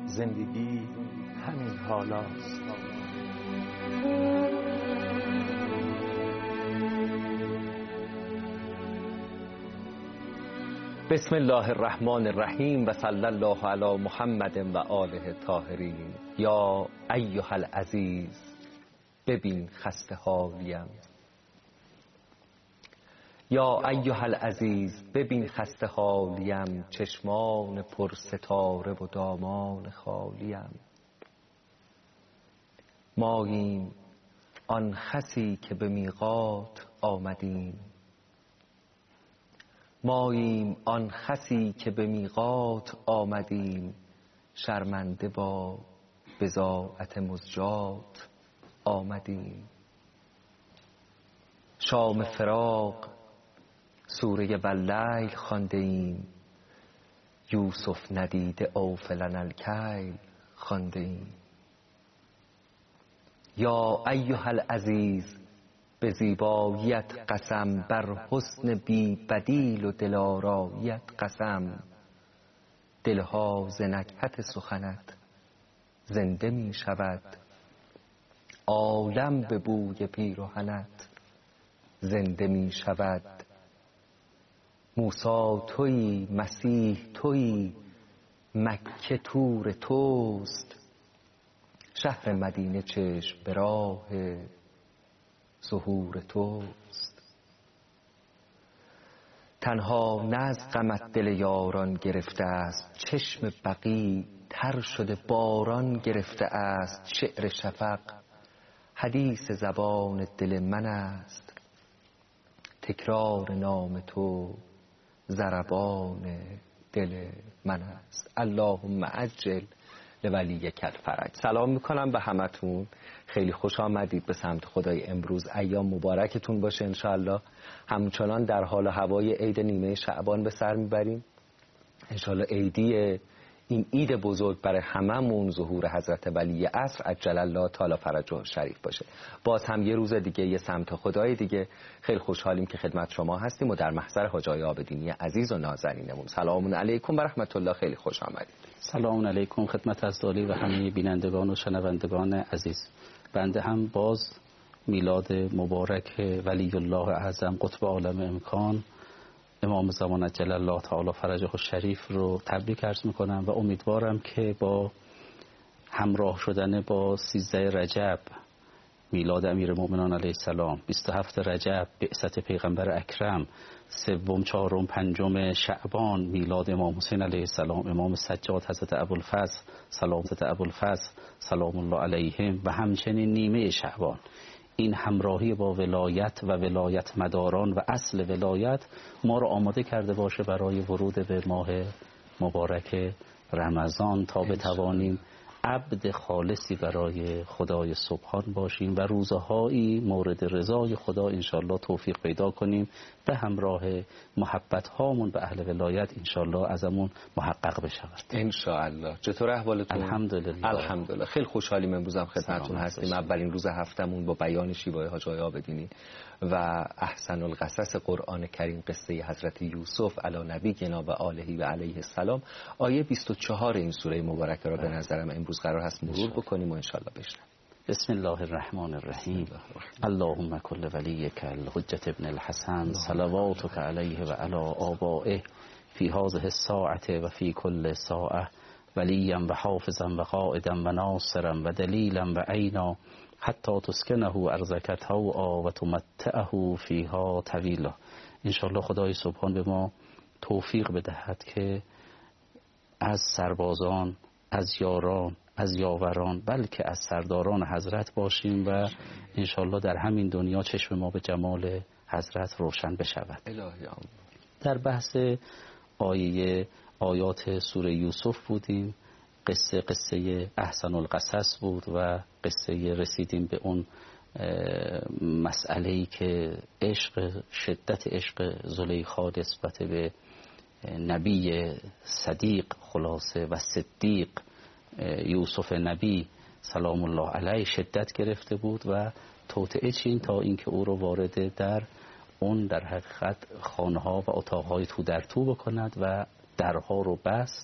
زندگی همین حالاست. بسم الله الرحمن الرحیم و صلی الله علی محمد و آله الطاهرین. یا ایها العزیز ببین خسته حالیم، یا ایها العزیز ببین خسته حالیم، چشمان پر ستاره و دامان خالیم. ماییم آن خسی که به میقات آمدیم، ماییم آن خسی که به میقات آمدیم، شرمنده با بضاعت مزجات آمدیم. شام فراق سوره واللیل خوانده ایم، یوسف ندیده اوف لنا الکیل خوانده ایم. یا ایها العزیز به زیباییت قسم، بر حسن بی بدیل و دلاراییت قسم. دلها ز نکهت سخنت زنده می شود، عالم به بوی پیرهنت زنده می شود. موسی تویی، مسیح تویی، مکه طور توست، شهر مدینه چشم به راه ظهور توست. تنها نه از غمت دل یاران گرفته است، چشم بقی تر شده باران گرفته است. شعر شفق حدیث زبان دل من است، تکرار نام تو ضربان دل من است. اللهم عجل لولیک الفرج. سلام میکنم به همتون، خیلی خوش آمدید به سمت خدای. امروز ایام مبارکتون باشه انشاءالله. همچنان در حال و هوای عید نیمه شعبان به سر میبریم انشاءالله. عیدی این عید بزرگ برای هممون ظهور حضرت ولی عصر عجل الله تعالی فرجه شریف باشه. باز هم یه روز دیگه، یه سمت خدای دیگه. خیلی خوشحالیم که خدمت شما هستیم و در محضر حاج آقای عابدینی عزیز و نازنینمون. سلام علیکم و رحمت الله. خیلی خوش آمدید. سلام علیکم خدمت ازدالی و همه بینندگان و شنوندگان عزیز. بنده هم باز میلاد مبارک ولی الله اعظم قطب عالم امکان امام زمان عجل الله تعالی فرجه الشریف رو تبریک عرض میکنم و امیدوارم که با همراه شدن با 13 رجب میلاد امیرالمؤمنین علیه السلام، 27 رجب بعثت پیغمبر اکرم، 3، 4، 5 شعبان میلاد امام حسین علیه السلام، امام سجاد حضرت ابوالفضل سلام الله علیهم و همچنین نیمه شعبان، این همراهی با ولایت و ولایت مداران و اصل ولایت ما رو آماده کرده باشه برای ورود به ماه مبارک رمضان تا بتوانیم عبد خالصی برای خدای سبحان باشیم و روزهایی مورد رضای خدا انشالله توفیق پیدا کنیم به همراه محبت هامون به اهل ولایت انشالله ازمون محقق بشود انشالله. چطور احوالتون؟ الحمدلله. الحمدلله. خیلی خوشحالیم امروز هم خدمتتون هستیم. اولین روز هفتمون با بیان شیوای حاج آقای عابدینی و احسن القصص قرآن کریم، قصه حضرت یوسف علی نبینا و آله و علیه السلام. آیه 24 این سوره مبارکه را به نظرم امروز قرار هست مرور بکنیم و انشالله بشنویم. بسم الله الرحمن الرحیم. اللهم کل ولیک الحجة ابن الحسن صلواتک علیه و علی آبائه فی هذه الساعة و فی کل ساعة ولیا و حافظا و قائدا و ناصرا و دلیلا و عینا حتی تسکنه ارضک طوعا و تمتعه فیها طویلا. انشاءالله خدای سبحان به ما توفیق بدهد که از سربازان، از یاران، از یاوران، بلکه از سرداران حضرت باشیم و انشاءالله در همین دنیا چشم ما به جمال حضرت روشن بشود. در بحث آیات سوره یوسف بودیم. قصه احسن القصص بود و قصه رسیدیم به اون مسئله‌ای که شدت عشق زلیخا نسبت به نبی صدیق خلاصه و صدیق یوسف نبی سلام الله علیه شدت گرفته بود و توطئه چین تا اینکه او رو وارد در حقیقت خانه‌ها و اتاق‌های تو در تو بکند و درها رو بست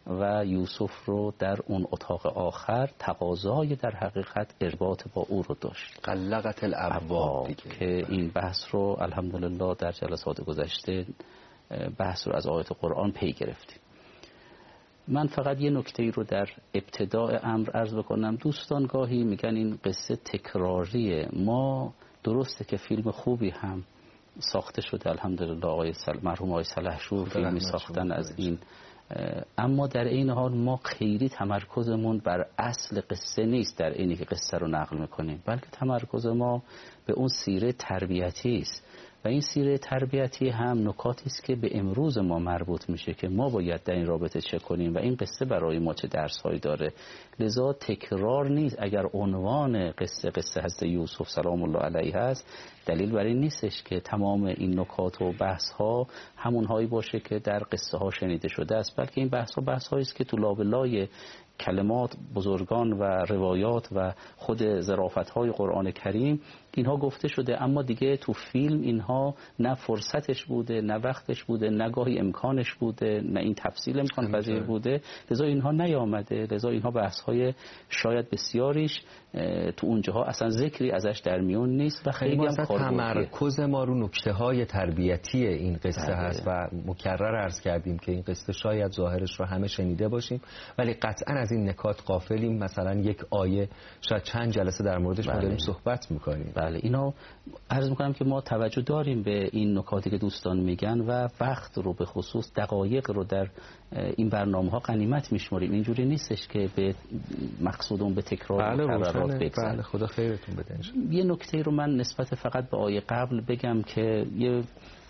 و یوسف رو در اون اتاق آخر تقاضای در حقیقت ارتباط با او رو داشت. قلقت الابواب که این بحث رو الحمدلله در جلسات گذشته بحث رو از آیات قرآن پی گرفتیم. من فقط یه نکته رو در ابتداء امر عرض بکنم. دوستان گاهی میگن این قصه تکراریه. ما درسته که فیلم خوبی هم ساخته شده الحمدلله، مرحوم آقای سلحشور فیلمی ساختن از این، اما در این حال ما خیلی تمرکزمون بر اصل قصه نیست در اینی که قصه رو نقل میکنیم، بلکه تمرکز ما به اون سیره تربیتی است و این سیره تربیتی هم نکاتی است که به امروز ما مربوط میشه که ما باید در این رابطه چه کنیم و این قصه برای ما چه درس‌هایی داره. لذا تکرار نیست. اگر عنوان قصه حضرت یوسف سلام الله علیه است، دلیل بر این نیستش که تمام این نکات و بحث‌ها همونهایی باشه که در قصه ها شنیده شده است، بلکه این بحث‌هایی است که تو لابلای کلمات بزرگان و روایات و خود ظرافت‌های قرآن کریم اینها گفته شده، اما دیگه تو فیلم اینها نه فرصتش بوده، نه وقتش بوده، نه گاهی امکانش بوده، نه این تفصیل امکان پذیر بوده، لذا اینها نیامده. لذا اینها بحث‌های شاید بسیاریش تو اونجاها اصلا ذکری ازش در میون نیست و خیلی هم تمرکز ما رو نکته‌های تربیتی این قصه هست و مکرر عرض کردیم که این قصه شاید ظاهرش رو همه شنیده باشیم ولی قطعا از این نکات غافلیم. مثلا یک آیه شاید چند جلسه در موردش ما داریم صحبت می‌کنیم. بله، اینا عرض می‌کنم که ما توجه داریم به این نکاتی که دوستان میگن و وقت رو به خصوص دقایق رو در این برنامه‌ها غنیمت می‌شماریم. اینجوری نیستش که به مقصودون به تکرار کردن بگذاریم. بله، خدا خیرتون بده. یه نکته رو من نسبت فقط به آیه قبل بگم که یه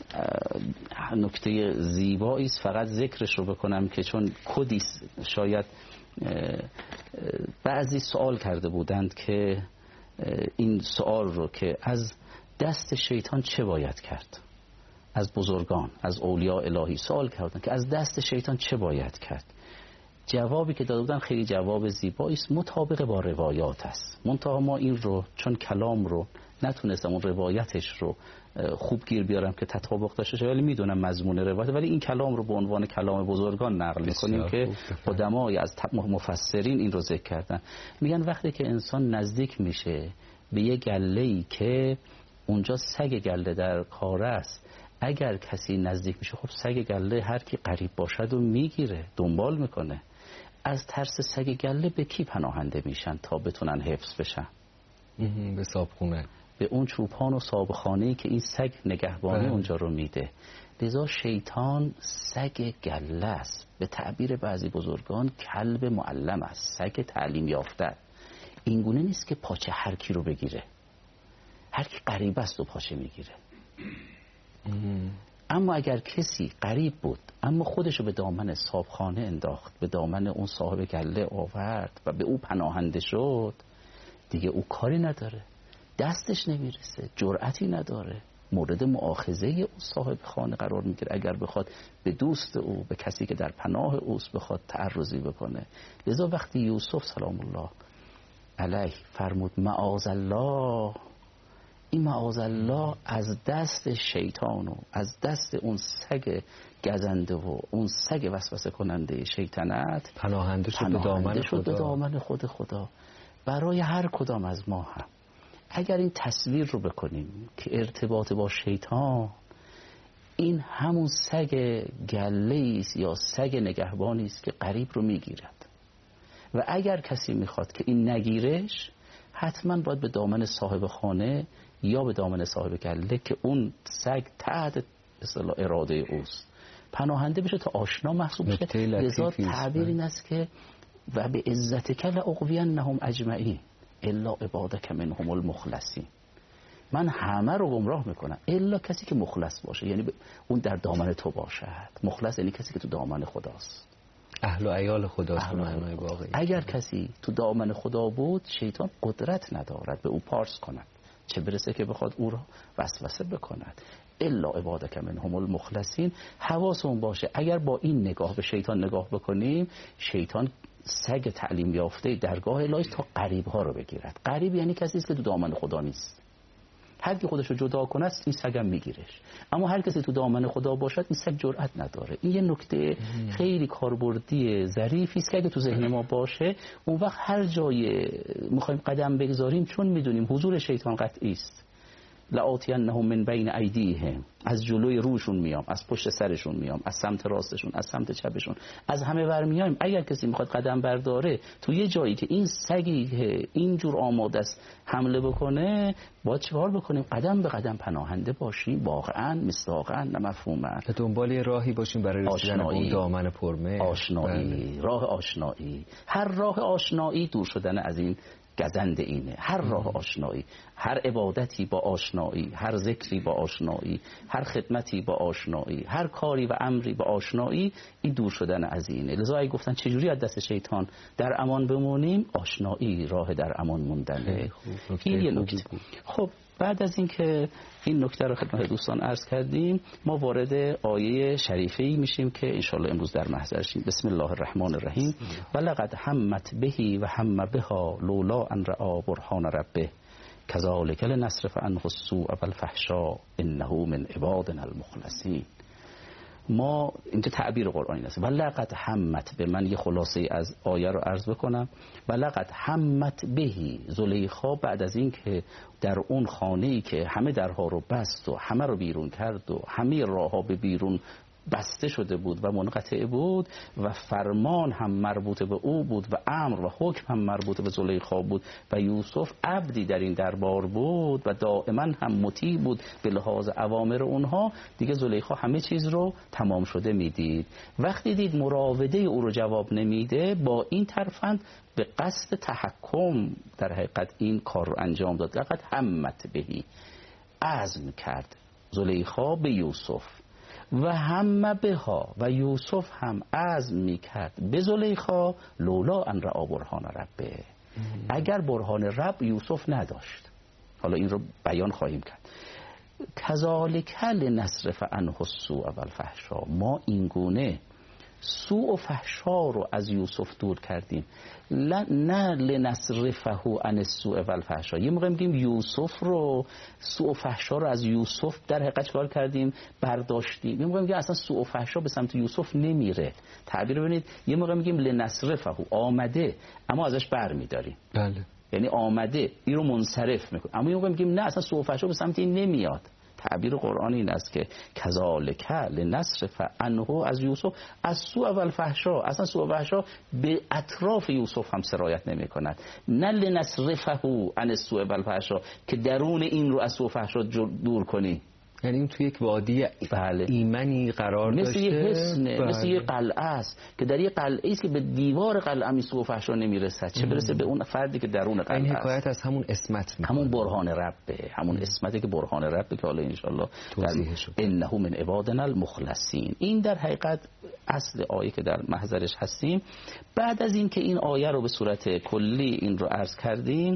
نکته زیبایی است، فقط ذکرش رو بکنم که چون کدی شاید بعضی سوال کرده بودند که این سوال رو که از دست شیطان چه باید کرد. از بزرگان، از اولیاء الهی سوال کردن که از دست شیطان چه باید کرد. جوابی که داده بودن خیلی جواب زیبایی است، مطابق با روایات است. منتها ما این رو چون کلام رو نتونستم اون روایتش رو خوب گیر بیارم که تطابق داشته شه، ولی میدونم مضمون روایت، ولی این کلام رو به عنوان کلام بزرگان نقل میکنیم که قدمای از مفسرین این رو ذکر کردن. میگن وقتی که انسان نزدیک میشه به یه گله‌ای که اونجا سگ گله در کار است، اگر کسی نزدیک میشه، خب سگ گله هر کی قریب باشد و میگیره، دنبال میکنه. از ترس سگ گله به کی پناهنده میشن تا بتونن حفظ بشن؟ به صاحبخونه، به اون چوپان و صاحبخانه‌ای که این سگ نگهبانی اونجا رو میده. لذا شیطان سگ گله است، به تعبیر بعضی بزرگان کلب معلم است، سگ تعلیم یافته. اینگونه نیست که پاچه هر کی رو بگیره، هر کی قریب است و پاچه میگیره. اما اگر کسی قریب بود اما خودش رو به دامن صاحبخانه انداخت، به دامن اون صاحب گله آورد و به او پناهنده شد، دیگه او کاری نداره، دستش نمیرسه، جرأتی نداره، مورد مؤاخذه اون صاحب خانه قرار میگیره اگر بخواد به دوست او، به کسی که در پناه اوست بخواد تعرضی بکنه. لذا وقتی یوسف سلام الله علیه فرمود معاذ الله، این معاذ الله از دست شیطان و از دست اون سگ گزنده و اون سگ وسوسه کننده شیطنت پناهنده شد به دامن خود خدا. برای هر کدام از ما هم اگر این تصویر رو بکنیم که ارتباط با شیطان این همون سگ گله است یا سگ نگهبانی است که قریب رو میگیرد و اگر کسی میخواد که این نگیرش، حتما باید به دامن صاحب خانه یا به دامن صاحب گله که اون سگ تحت اصطلاح اراده اوست پناهنده بشه تا آشنا محسوب بشه. لذا تعبیر این است که و به عزتک لأغوینهم اجمعین الا عبادک منهم المخلصین، من همه رو گمراه میکنم الا کسی که مخلص باشه، یعنی اون در دامن تو باشد. مخلص یعنی کسی که تو دامن خداست، اهل و عیال خداست. معنای واقعی اگر کسی تو دامن خدا بود، شیطان قدرت ندارد به او پارس کند، چه برسه که بخواد او را وسوسه بکند. الا عبادک منهم المخلصین. حواسمون باشه اگر با این نگاه به شیطان نگاه بکنیم، شیطان سگ تعلیم یافته درگاه الهی تا قریب ها رو بگیرد. قریب یعنی کسی است که تو دامن خدا نیست. هر کی خودش رو جدا کنه این سگم میگیرش. اما هر کسی تو دامن خدا باشد این سگ جرأت نداره. این یه نکته خیلی کاربردی ظریفی است که اگه تو ذهن ما باشه، اون وقت هر جای میخوایم قدم بگذاریم، چون میدونیم حضور شیطان قطعی است، لآتینهم من بین ایدیهم، از جلوی روشون میام، از پشت سرشون میام، از سمت راستشون، از سمت چپشون، از همه ور میایم. اگر کسی میخواد قدم برداره تو یه جایی که این سگی که اینجور آماده است حمله بکنه، باید چیکار بکنیم؟ قدم به قدم پناهنده باشیم، واقعا مصداقا نه مفهوما، دنبال راهی باشیم برای رسیدن به اون دامن پرمه. آشنایی، راه آشنایی. هر راه آشنایی دور شدن از این گزند اینه. هر راه آشنایی، هر عبادتی با آشنایی، هر ذکری با آشنایی، هر خدمتی با آشنایی، هر کاری و امری با آشنایی، این دور شدن از اینه. لذا اگه گفتن چجوری از دست شیطان در امان بمونیم، آشنایی راه در امان موندنه. این یه نکته. خب بعد از اینکه این نکته رو خدمت دوستان عرض کردیم، ما وارد آیه شریفه‌ای میشیم که انشالله امروز در محضرشیم. بسم الله الرحمن الرحیم. ولقد همت بهی و هم بها لولا ان رأى برهان ربه کذالک لنصرف عنه السوء والفحشاء انه من عبادنا المخلصین. ما اینجا تعبیر قرآنی است. ولقد همت به، من یه خلاصه از آیه رو عرض بکنم. ولقد همت بهی، زلیخا بعد از این که در اون خانه‌ای که همه درها رو بست و همه رو بیرون کرد و همه راه‌ها به بیرون بسته شده بود و منقطع بود و فرمان هم مربوط به او بود و امر و حکم هم مربوط به زلیخا بود و یوسف عبدی در این دربار بود و دائما هم مطیع بود به لحاظ اوامر اونها، دیگه زلیخا همه چیز رو تمام شده میدید. وقتی دید مراوده او رو جواب نمیده، با این ترفند به قصد تحکم در حقیقت این کار رو انجام داد. لقد همت بهی، عزم کرد زلیخا به یوسف، و هم بها، و یوسف هم عزم میکرد به زلیخا، لولا ان رأى برهان ربه، اگر برهان رب یوسف نداشت. حالا این رو بیان خواهیم کرد. کذالک لنصرف عنه السوء والفحشاء، ما این گونه سوء و فحشا رو از یوسف دور کردیم. نه لنصرفه عن السوء والفحشا. یه موقع میگیم یوسف رو، سوء و فحشا رو از یوسف در حقیقت کار کردیم، برداشتیم. یه موقع میگیم اصلا سوء و فحشا به سمت یوسف نمیره. تعبیر ببینید، یه موقع میگیم لنصرفه، آمده اما ازش برمیداریم. بله. یعنی آمده این رو منصرف میکنه. اما یه موقع میگیم نه، اصلا سوء و فحشا به سمت این نمیاد. تعبیر قرآن این است که کذالک لنصرف عنه، از یوسف، از سوء و الفحشا، اصلا سوء و فحشا به اطراف یوسف هم سرایت نمی کند. نه لنصرفه عن السوء و الفحشا که درون این رو از سوء و فحشا دور کنی. یعنی این توی یک وادی بله. ایمنی قرار داشته، مثل یه حصنه، بله. مثل یه قلعه است که در یه قلعه است که به دیوار قلعه می سوء و فحشا نمیرسد، چه برسه به اون فردی که درون قلعه است. این حکایت از همون اسمت میکنه، همون برهان ربه، همون اسمتی که برهان ربه که حالا انشالله توضیحش انه من عبادنا المخلصین. این در حقیقت اصل آیه که در محضرش هستیم. بعد از این که این آیه رو به صورت کلی این رو عرض کردیم،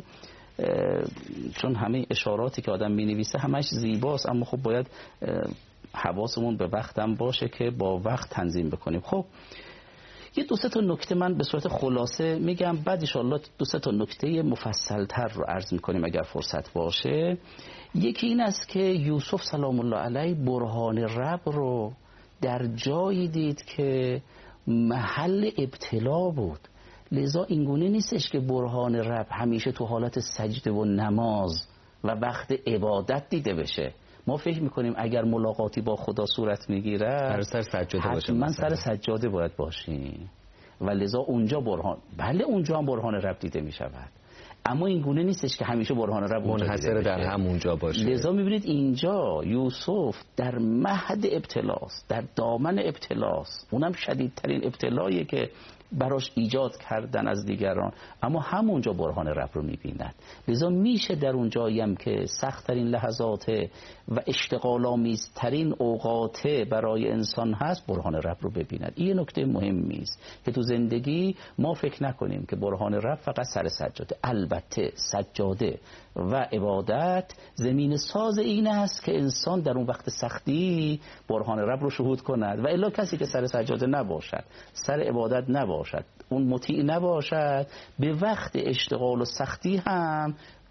چون همه اشاراتی که آدم می‌نویسه همش زیباست، اما خب باید حواسمون به وقتم باشه که با وقت تنظیم بکنیم. خب یه دو سه تا نکته من به صورت خلاصه میگم، بعد ان شاءالله دو سه تا نکته مفصل‌تر رو عرض می‌کنیم اگر فرصت باشه. یکی این است که یوسف سلام الله علیه برهان رب رو در جایی دید که محل ابتلا بود. لذا اینگونه نیستش که برهان رب همیشه تو حالت سجده و نماز و وقت عبادت دیده بشه. ما فکر میکنیم اگر ملاقاتی با خدا صورت میگیره سر سجاده باشه، حتما سر سجاده باید باشیم و لذا اونجا برهان، بله اونجا هم برهان رب دیده میشود، اما این گونه نیستش که همیشه برهان رب منحصر در همونجا باشه. لذا میبینید اینجا یوسف در مهد ابتلاست، در دامن ابتلاست، اونم شدیدترین ابتلاییه که براش ایجاد کردن از دیگران، اما همونجا برهان رب رو میبیند. لذا میشه در اونجایی هم که سخت‌ترین لحظات و اشتغال‌آمیزترین اوقات برای انسان هست برهان رب رو ببیند. این نکته مهمی است که تو زندگی ما فکر نکنیم که برهان رب فقط سر سجاده. البته سجاده و عبادت زمین ساز این است که انسان در اون وقت سختی برهان رب رو شهود کند، و الا کسی که سر سجاده نباشد، سر عبادت نباشد، اون مطیع نباشد، به وقت اشتغال و سختی هم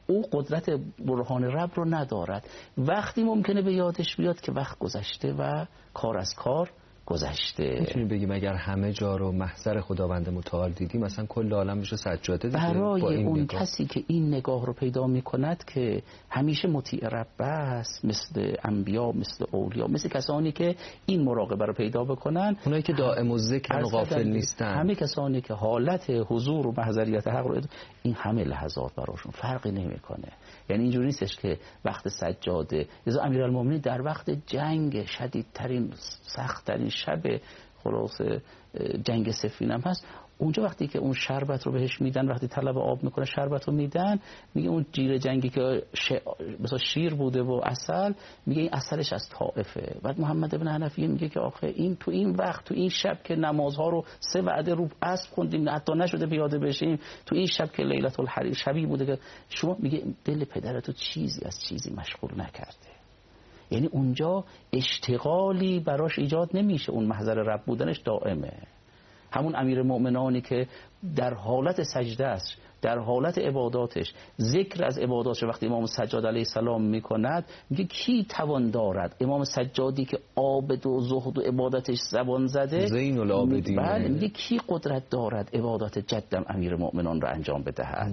او قدرت برهان رب رو ندارد. وقتی ممکنه به یادش بیاد که وقت گذشته و کار از کار گذشته. میتونی بگیم اگر همه جا رو محضر خداوند متعال دیدیم مثلا کل عالم بشه سجاده دیگه؟ برای اون نگاه. کسی که این نگاه رو پیدا میکند که همیشه مطیع رب است، مثل انبیا، مثل اولیا، مثل کسانی که این مراقبه رو پیدا بکنن، اونایی که دائم و ذکر و غافل نیستن، همه کسانی که حالت حضور و محضریت حق رو، این همه لحظات براشون فرقی نمیکنه. یعنی اینجوری نیستش که وقت سجاده، لذا امیرالمومنین در وقت جنگ شدیدترین سخت‌ترین شب خلاصه جنگ صفین هم هست، اونجا وقتی که اون شربت رو بهش میدن، وقتی طلب آب میکنه شربت رو میدن، میگه اون جیر جنگی که مثلا شیر بوده و عسل، میگه این عسلش از طائفه. بعد محمد ابن حنفیه میگه که آخه این تو این وقت، تو این شب که نمازها رو 3 وعده رو عصر خوندیم حتی نشده پیاده بشیم، تو این شب که لیلة الحریر شبی بوده که شما، میگه دل پدرتو چیزی از چیزی مشغول نکرده. یعنی اونجا اشتغالی براش ایجاد نمیشه، اون محضر رب بودنش دائمه. همون امیر مؤمنانی که در حالت سجده است، در حالت عباداتش، ذکر از عباداتش وقتی امام سجاد علیه السلام میکند، میگه کی توان دارد؟ امام سجادی که عابد و زهد و عبادتش زبان زده، زین العابدین، بله، میگه کی قدرت دارد عبادات جدم امیر مؤمنان را انجام بدهد؟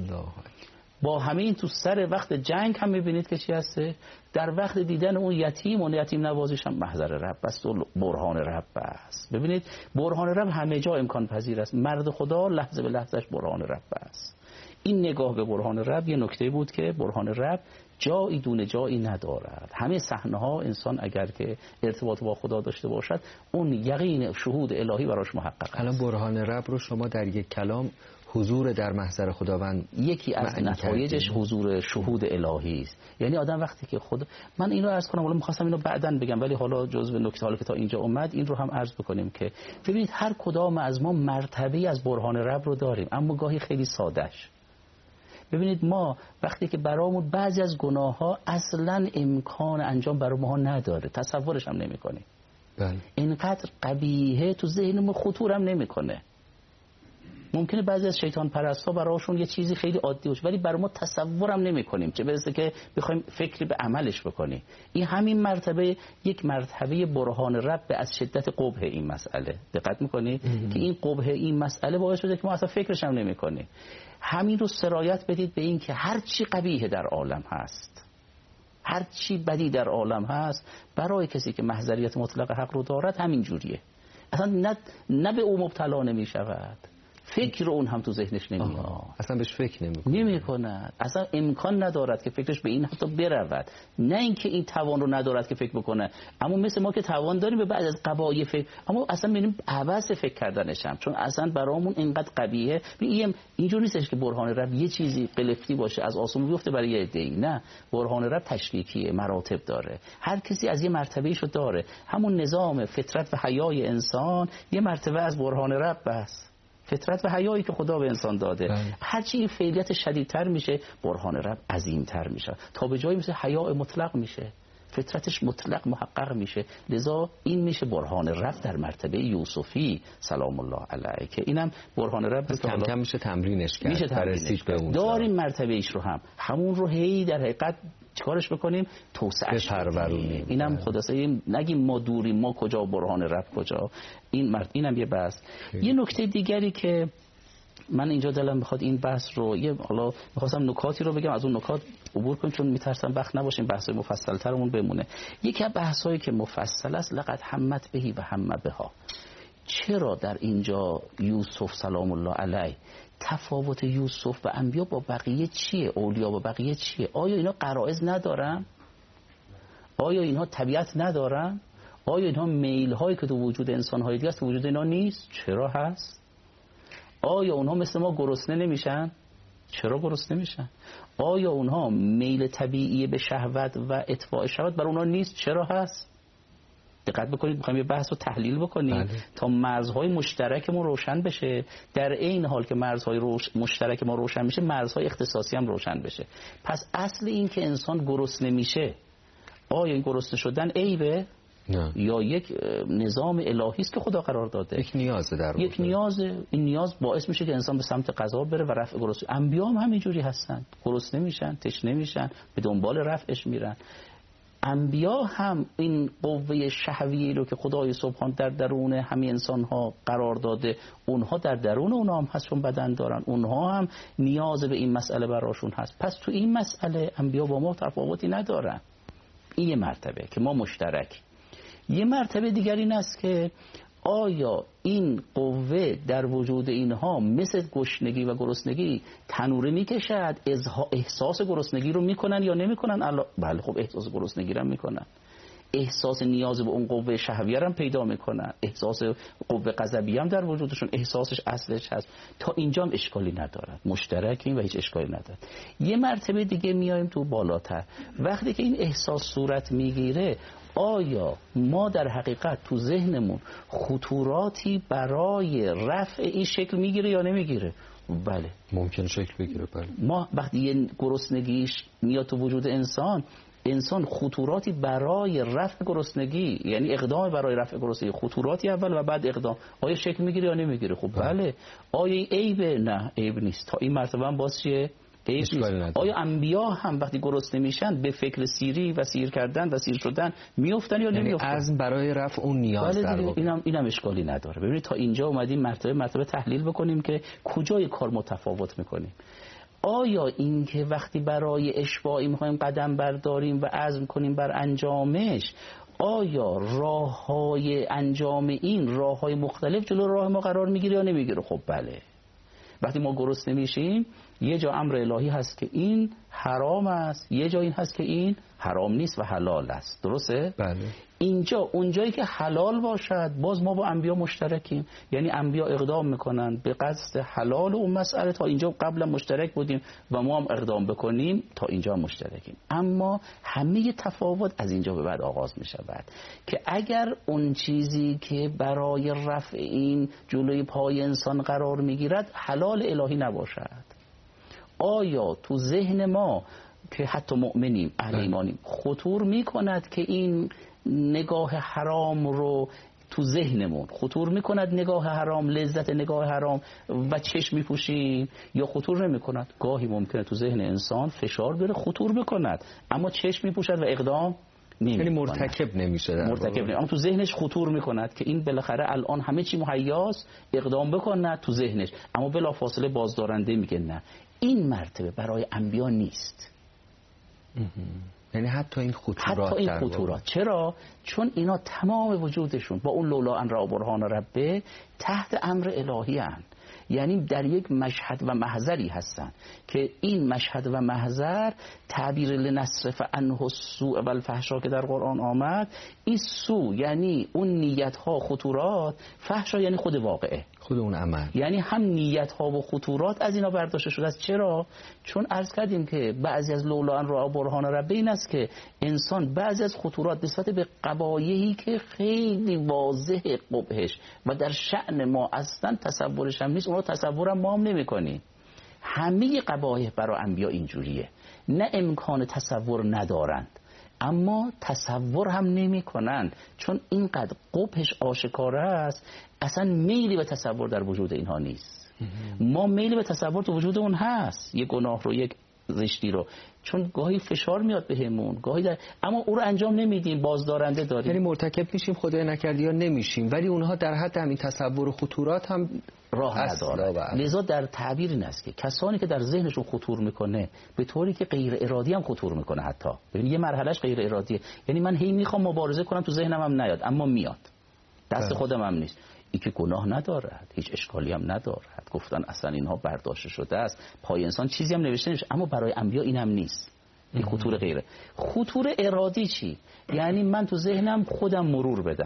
با همین تو سر وقت جنگ هم میبینید که چی هسته؟ در وقت دیدن اون یتیم و یتیم نوازیش هم محضر رب است و برهان رب است. ببینید برهان رب همه جا امکان پذیر است. مرد خدا لحظه به لحظهش برهان رب است. این نگاه به برهان رب یه نکته بود که برهان رب جایی دون جایی ندارد. همه صحنه ها انسان اگر که ارتباط با خدا داشته باشد، اون یقین شهود الهی براش محقق است. الان برهان رب رو شما در یک کلام حضور در محضر خداوند، یکی از نتایجش حضور شهود الهی است. یعنی آدم وقتی که خود، من اینو عرض کنم، ولی می‌خواستم اینو بعداً بگم، ولی حالا جزء نکته حالا که تا اینجا اومد این رو هم عرض بکنیم که ببینید هر کدام از ما مرتبه از برهان رب رو داریم، اما گاهی خیلی سادهش. ببینید ما وقتی که برامون بعضی از گناه‌ها اصلاً امکان انجام برای ما نداره، تصورش هم نمی‌کنیم. بله. اینقدر قبیحه تو ذهنمون خطور هم نمی‌کنه. ممکنه بعضی از شیطان پرستا براشون یه چیزی خیلی عادی باشه، ولی برای ما تصورم نمی‌کنیم، چه برسه که بخوایم فکری به عملش بکنیم. این همین مرتبه یک مرتبه برهان رب از شدت قبح این مسئله. دقت می‌کنید که این قبح این مسئله باعث شده که ما اصلا فکرش هم نمی‌کنیم. همین رو سرایت بدید به این که هر چی قبیح در عالم هست، هر چی بدی در عالم هست، برای کسی که محضریت مطلق حق رو دارد همین جوریه. اصلا نه به او مبتلا نمی‌شود، فکر اون هم تو ذهنش نمیاد، اصلا بهش فکر نمیکنه، اصلا امکان ندارد که فکرش به این حتی برود. نه اینکه این توان رو ندارد که فکر بکنه، اما مثل ما که توان داریم به بعد از قبایح فکر، اما اصلا میریم عوض فکر کردنش هم، چون اصلا برامون اینقدر قبیحه. اینجور نیستش که برهان رب یه چیزی قلفتی باشه از آسمون بیفته برای یه عده‌ای. نه، برهان رب تشریکیه، مراتب داره، هر کسی از یه مرتبه‌ایشو داره. همون نظام فطرت و حیای انسان یه مرتبه از برهان رب است، فطرت و حیایی که خدا به انسان داده. هرچی این فعلیت شدیدتر میشه، برهان رب عظیمتر میشه، تا به جایی مثل حیا مطلق میشه، فطرتش مطلق محقق میشه. لذا این میشه برهان رب در مرتبه یوسفی سلام الله علیه، که اینم برهان رب کم کم میشه تمرینش کرد، میشه تمرینش کرد. داریم مرتبه ایش رو هم، همون رو هی در حقیقت چیکارش بکنیم؟ توسعهش بپرورونیم. اینم خلاصه نگیم ما دوریم، ما کجا برهان رب کجا. اینم یه بحث. یه نکته دیگری که من اینجا دلم میخواد این بحث رو حالا میخواستم نکاتی رو بگم، از اون نکات عبور کنیم چون میترسم وقت نباشیم بحث مفصل ترمون بمونه. یکی از بحثایی که مفصل است، لقد همت بهی و هم بها. چرا در اینجا یوسف سلام الله علیه، تفاوت یوسف و انبیا با بقیه چیه؟ اولیا با بقیه چیه؟ آیا اینا غرایز ندارن؟ آیا اینها طبیعت ندارن؟ آیا اینها میل هایی که تو وجود انسان های دیگه است تو وجود اینا نیست؟ چرا هست؟ آیا اونها مثل ما گرسنه نمیشن؟ چرا گرسنه نمیشن؟ آیا اونها میل طبیعی به شهوت و اطفاء شهوت بر اونها نیست؟ چرا هست؟ دقت بکنید، می‌خوایم یه بحث رو تحلیل بکنیم تا مرزهای مشترک ما روشن بشه. در این حال که مرزهای مشترک ما روشن میشه، مرزهای اختصاصی هم روشن بشه. پس اصل این که انسان گرسنه میشه، آیا این گرسنه شدن عیبه؟ نه. یا یک نظام الهی است که خدا قرار داده، یک نیازه در یک نیازه. این نیاز باعث میشه که انسان به سمت غذا بره و رفع گرسنگی. انبیا هم همینجوری هستن، گرسنه میشن، تشنه میشن، به دنبال رفعش میرن. انبیا هم این قوه شهویی رو که خدای سبحان در درون همه انسان ها قرار داده، اونها در درون اونها هم هست، چون بدن دارن، اونها هم نیاز به این مسئله براشون هست. پس تو این مسئله انبیا با ما تفاوتی ندارن. این یه مرتبه که ما مشترک. یه مرتبه دیگر این است که آیا این قوه در وجود اینها مثل گشنگی و گرسنگی تنوره میکشد، احساس گرسنگی رو میکنن یا نمیکنن؟ بله، خب احساس گرسنگی رو میکنن، احساس نیاز به اون قوه شهویه هم پیدا میکنن، احساس قوه غضبی هم در وجودشون، احساسش اصلش هست. تا اینجا هم اشکالی ندارد، مشترکیم و هیچ اشکالی ندارد. یه مرتبه دیگه میایم تو بالاتر، وقتی که این احساس صورت میگیره، آیا ما در حقیقت تو ذهنمون خطوراتی برای رفع این شکل میگیره یا نمیگیره؟ بله، ممکن شکل بگیره. بله، ما وقتی یه گرسنگیش میاد تو وجود انسان خطوراتی برای رفع گرسنگی، یعنی اقدام برای رفع گرسنگی، خطوراتی اول و بعد اقدام، آیا شکل میگیره یا نمیگیره؟ خب بله. آیا عیبه؟ نه، عیب نیست. تا این مرتبه هم باز چیه؟ آیا انبیا هم وقتی گرسنه میشن به فکر سیری و سیر کردن و سیر شدن میافتن یا نمیافتن؟ عزم برای رفع اون نیاز در واقع. اینم اشکالی نداره. ببینید تا اینجا اومدیم مرتبه تحلیل بکنیم که کجای کار متفاوت میکنیم. آیا این که وقتی برای اشباعی میخوایم قدم برداریم و عزم کنیم بر انجامش، آیا راههای انجام این راههای مختلف جلو راه ما قرار میگیره یا نمیگیره؟ خب بله. وقتی ما گرسنه میشیم، یه جا امر الهی هست که این حرام است، یه جا این هست که این حرام نیست و حلال است. درسته؟ بله. اینجا اونجایی که حلال باشد، باز ما با انبیا مشترکیم. یعنی انبیا اقدام میکنن به قصد حلال اون مسئله، تا اینجا قبلا مشترک بودیم و ما هم اقدام بکنیم، تا اینجا مشترکیم. اما همه تفاوت از اینجا به بعد آغاز میشود که اگر اون چیزی که برای رفع این جلوی پای انسان قرار میگیرد حلال الهی نباشد، آیا تو ذهن ما که حتی مؤمنیم، اهل ایمانیم، خطور میکند که این نگاه حرام رو تو ذهنمون خطور میکند، نگاه حرام، لذت نگاه حرام و چشم میپوشیم، یا خطور نمیکند؟ گاهی ممکنه تو ذهن انسان فشار بیاره خطور بکند، اما چشم میپوشد و اقدام یعنی مرتکب نمیشه. اما تو ذهنش خطور میکند که این بالاخره الان همه چی مهیاست، اقدام بکند تو ذهنش، اما بلافاصله بازدارنده میگه نه. این مرتبه برای انبیا نیست. یعنی حتی این خطورات چرا؟ چون اینا تمام وجودشون با اون لولا ان را برهان ربه تحت امر الهی هستند. یعنی در یک مشهد و محضری هستن که این مشهد و محضر تعبیر لنصرف عنه السوء و الفحشا که در قرآن آمد، این سو یعنی اون نیت ها، خطورات، فحشا یعنی خود واقعه، خود اون عمل، یعنی هم نیت ها و خطورات از اینا برداشته شده است. چرا؟ چون عرض کردیم که بعضی از لولا ان را برهان ربه این است که انسان بعضی از خطورات نسبت به قبایحی که خیلی واضح قبحش و در شأن ما اصلا تصورش هم نیست، اون رو تصورم ما هم نمی کنیم. همه قبایح برای انبیا اینجوریه، نه امکان تصور ندارند اما تصور هم نمی کنند، چون اینقدر قبحش آشکار است، اصلا میلی به تصور در وجود اینها نیست. ما میلی به تصور تو وجود اون هست، یک گناه رو، یک زشتی رو، چون گاهی فشار میاد بهمون، گاهی اما او رو انجام نمیدیم، بازدارنده داریم. یعنی مرتکب میشیم، خدای نکرده یا نمیشیم، ولی اونها در حد همین تصور و خطورات هم راه ندارن. لذا در تعبیر این است که کسانی که در ذهنشون خطور میکنه به طوری که غیر ارادی هم خطور میکنه، حتی ببین یه مرحلهش غیر ارادیه، یعنی من هی میخوام مبارزه کنم تو ذهنم هم نیاد اما میاد، دست خودم هم نیست، این که گناه ندارد، هیچ اشکالی هم ندارد. گفتن اصلا اینها برداشته شده است، پای انسان چیزی هم نوشته نمیشه، اما برای انبیا این هم نیست. این خطور غیره. خطور ارادی چی؟ یعنی من تو ذهنم خودم مرور بدم،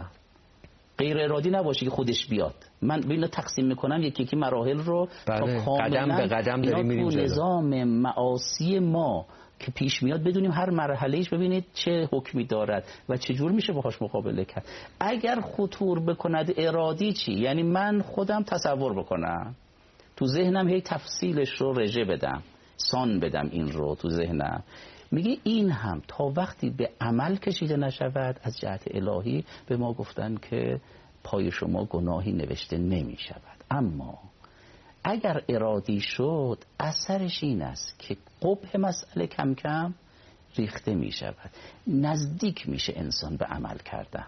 غیر ارادی نباشه که خودش بیاد. من به اینا تقسیم میکنم یکی یکی مراحل رو، تا کاملا قدم به قدم داریم میریم جلو. نظام معاصی ما که پیش میاد بدونیم هر مرحلهش ببینید چه حکمی دارد و چه جور میشه باهاش مقابله کرد. اگر خطور بکند ارادی چی؟ یعنی من خودم تصور بکنم تو ذهنم، هی تفصیلش رو رژه بدم، سان بدم این رو تو ذهنم، میگه این هم تا وقتی به عمل کشیده نشود از جهت الهی به ما گفتن که پای شما گناهی نوشته نمی شود. اما اگر ارادی شد اثرش این است که قبح مسئله کم کم ریخته می شود، نزدیک میشه انسان به عمل کردن.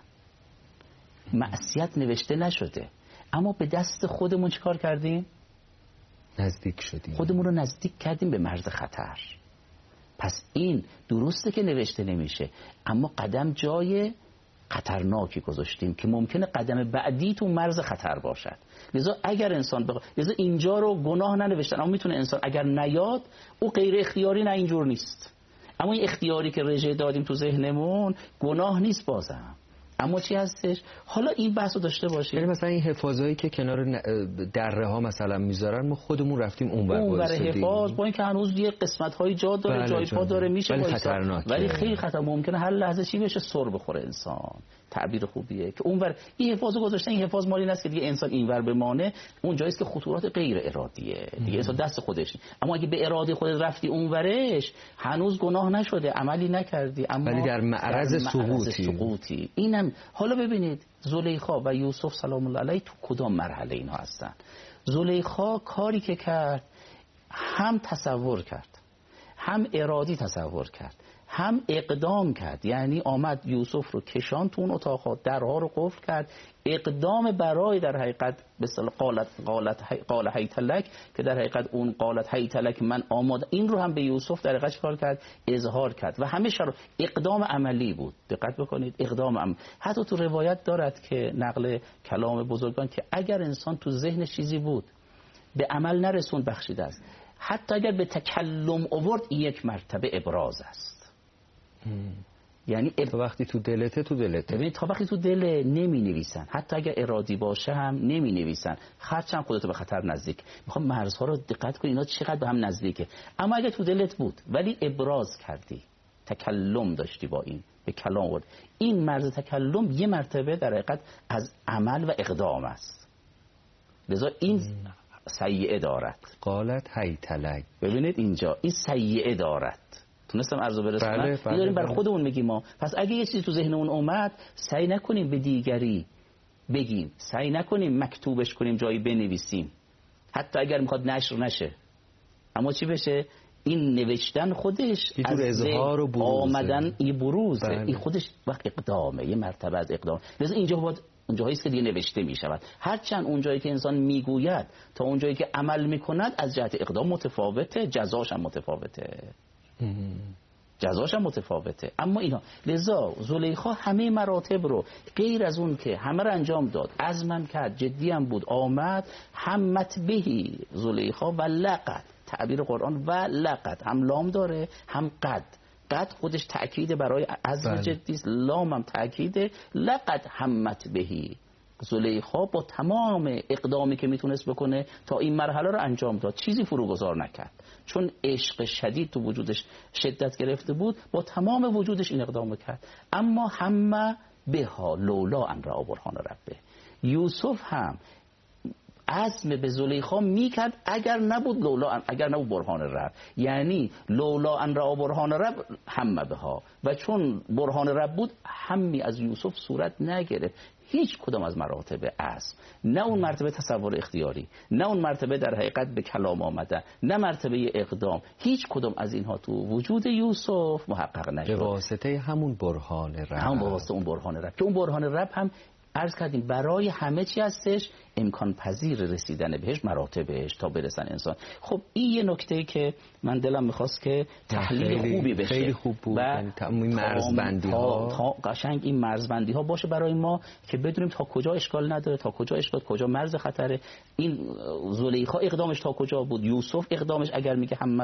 معصیت نوشته نشده اما به دست خودمون چیکار کردیم؟ نزدیک شدیم، خودمون رو نزدیک کردیم به مرز خطر. پس این درسته که نوشته نمیشه اما قدم جای خطرناکی گذاشتیم که ممکنه قدم بعدی تو مرز خطر باشد. لذا اگر انسان لذا اینجا رو گناه ننوشتن، اما میتونه انسان اگر نیاد او غیر اختیاری، نه اینجور نیست، اما این اختیاری که رژه دادیم تو ذهنمون گناه نیست بازم. اما چی هستش؟ حالا این بحث رو داشته باشیم. یعنی مثلا این حفاظایی که کنار دره ها مثلا میذارن ما خودمون رفتیم اونور حفاظ، با اینکه هنوز یه قسمت های جا داره، جای پا داره، میشه ولی خطرناکه، ولی خیلی خطر. ممکنه هر لحظه چی بشه؟ سر بخوره انسان. تعبیر خوبیه که اونور این حفاظو گذاشتن. این حفاظ مالی نیست که دیگه انسان اینور بمانه، اون جاییست که خطورات غیر ارادیه دیگه انسان دست خودش. اما اگه به اراده خودت رفتی اونورش هنوز گناه نشده، عملی نکردی، اما ولی در معرض سقوطی. اینم حالا ببینید زلیخا و یوسف سلام الله علیه تو کدام مرحله اینها هستن. زلیخا کاری که کرد هم تصور کرد، هم ارادی تصور کرد، هم اقدام کرد. یعنی آمد یوسف رو کشان تو اون اتاق، درها رو قفل کرد، اقدام برای در حقیقت به اصطلاح قال هیت لک، که در حقیقت اون قالت هیت لک من آماده، این رو هم به یوسف در حقیقت چیکار کرد؟ اظهار کرد. و همیشه رو اقدام عملی بود. دقت بکنید اقدام عملی. حتی تو روایت دارد که نقل کلام بزرگان که اگر انسان تو ذهن چیزی بود به عمل نرسون بخشیده است. حتی اگر به تکلم آورد این یک مرتبه ابراز است. یعنی تا وقتی تو دلته ببینید تا وقتی تو دل نمی نویسن، حتی اگر ارادی باشه هم نمی نویسن، هرچند خودتو به خطر نزدیک. میخوام مرزها رو دقت کنید اینا چقدر به هم نزدیکه. اما اگر تو دلت بود ولی ابراز کردی، تکلم داشتی، با این به کلام آورد، این مرز تکلم یه مرتبه در حقیقت از عمل و اقدام است. لذا این سیئه دارد. قالت هیت لک. ببینید اینجا این سیئه دارد. تونستم عرضو برسونم. داریم بر خودمون میگیم ما. پس اگه یه چیزی تو ذهنمون اومد سعی نکنیم به دیگری بگیم، سعی نکنیم مکتوبش کنیم جایی بنویسیم، حتی اگر میخواد نشر نشه. اما چی بشه؟ این نوشتن خودش از اظهار و بروز، آمدن این بروزه. این خودش وقت اقدامه، یه مرتبه از اقدام. لذا اینجا باید اونجایی است که دیگه نوشته می شود. هرچند اونجایی که انسان میگوید تا اونجایی که عمل میکند از جهت اقدام متفاوته، جزاش هم متفاوته. اما اینا لذا زلیخا همه مراتب رو غیر از اون که همه رو انجام داد، عزمم کرد، جدی هم بود، آمد همت بهی زلیخا و لقد، تعبیر قرآن و لقد هم لام داره هم قد خودش تأکید برای عزم جدی است، لام هم تأکیده. لقد همت بهی، زلیخا با تمام اقدامی که میتونست بکنه تا این مرحله رو انجام داد، چیزی فروگذار نکرد. چون عشق شدید تو وجودش شدت گرفته بود، با تمام وجودش این اقدام کرد. اما همه بها لولا ان رأى برهان ربه، یوسف هم عزم به زلیخا میکرد اگر نبود برهان رب. یعنی لولا ان رأى برهان رب همه بها، و چون برهان رب بود همی از یوسف صورت نگرفت. هیچ کدام از مراتب عزم، نه اون مرتبه تصور اختیاری، نه اون مرتبه در حقیقت به کلام آمدن، نه مرتبه اقدام، هیچ کدام از اینها تو وجود یوسف محقق نشد. به واسطه همون برهان رب، همون واسطه اون برهان رب، که اون برهان رب هم عرض کردیم برای همه چی هستش، امکان پذیر رسیدن بهش، مراتبش تا برسن انسان. خب این یه نکته‌ای که من دلم می‌خواست که تحلیل خوبی بشه. خیلی خوب بود. یعنی این مرزبندی‌ها تا قشنگ این مرزبندی‌ها باشه برای ما که بدونیم تا کجا اشکال نداره، تا کجا اشکال، کجا مرز خطره. این زلیخا اقدامش تا کجا بود، یوسف اقدامش اگر میگه همه